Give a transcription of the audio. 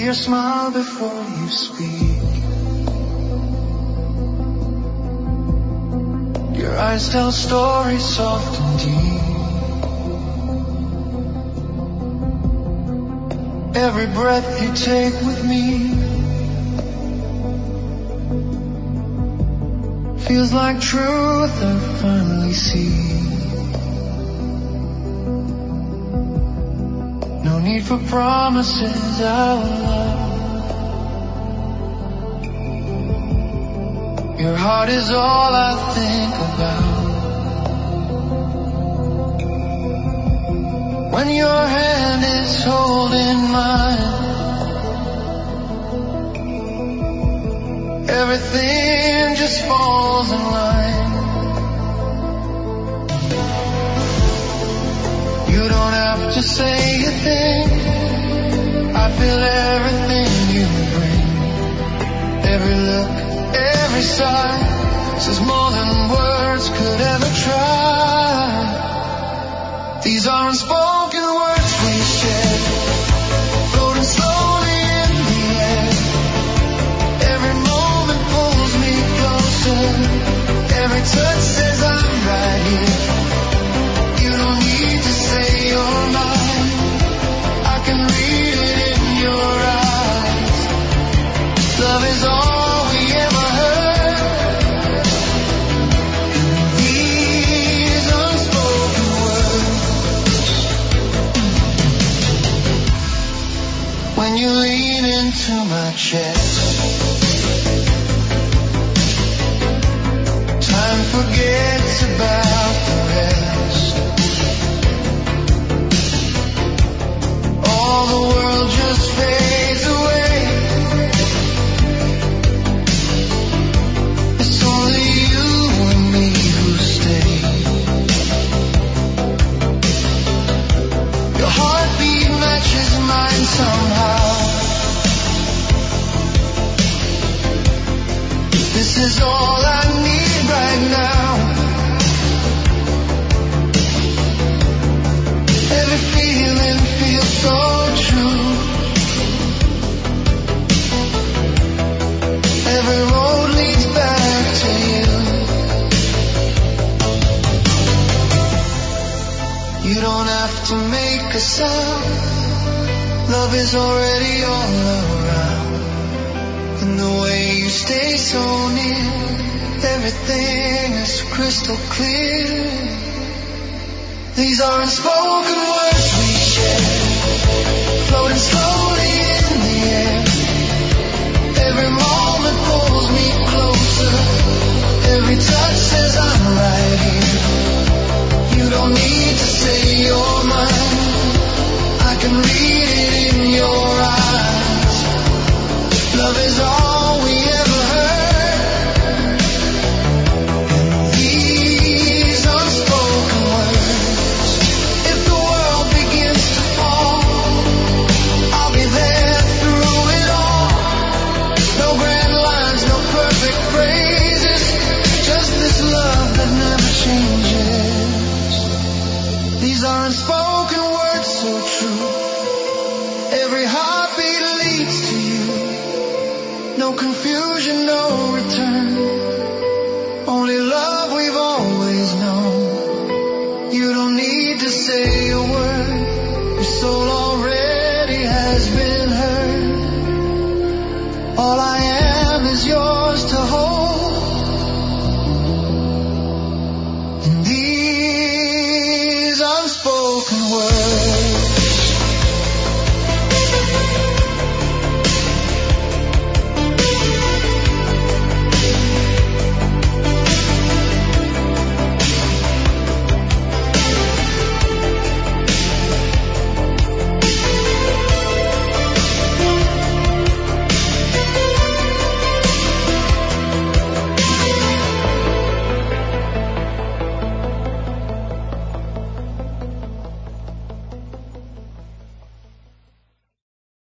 your smile before you speak. Your eyes tell stories soft and deep. Every breath you take with me feels like truth I finally see. No need for promises, our love. Your heart is all I think about. When your hand is holding mine, everything just falls in line. You don't have to say a thing. I feel everything you bring. Every look, every sigh says more than words could ever try. These are unspoken words we share, floating slowly in the air. Every moment pulls me closer. Every touch says I'm right here. You don't need to say you're mine. I can read it in your eyes. Love is all we ever heard. These unspoken words. When you lean into my chest, time forgets about the rest. All the world just fades away. It's only you and me who stay. Your heartbeat matches mine somehow. This is all I need right now. Every feeling feels so true. Every road leads back to you. You don't have to make a sound. Love is already all around. And the way you stay so near, everything is crystal clear. These are unspoken words we share, floating slowly in the air. Every moment pulls me closer. Every touch says I'm right here. You don't need to say you're mine. I can read it in your eyes. Love is all we ever heard. These unspoken words. If the world begins to fall, I'll be there through it all. No grand lines, no perfect phrases, just this love that never changes. These are unspoken words so true. Every heartbeat leads to you. No confusion, no return. Only love we've always known. You don't need to say a word. Your soul already has been heard. All I